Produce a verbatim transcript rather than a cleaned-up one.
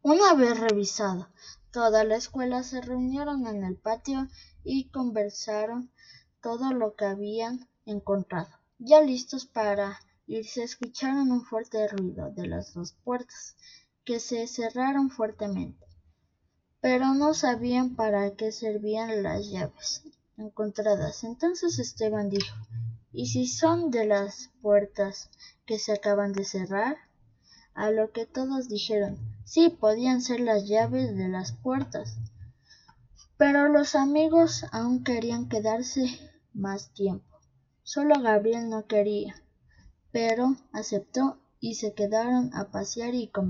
Una vez revisado toda la escuela, se reunieron en el patio y conversaron todo lo que habían encontrado. Ya listos para irse, escucharon un fuerte ruido de las dos puertas, que se cerraron fuertemente, pero no sabían para qué servían las llaves encontradas. Entonces Esteban dijo: ¿Y si son de las puertas que se acaban de cerrar? A lo que todos dijeron: sí, podían ser las llaves de las puertas. Pero los amigos aún querían quedarse más tiempo. Solo Gabriel no quería, pero aceptó y se quedaron a pasear y comer.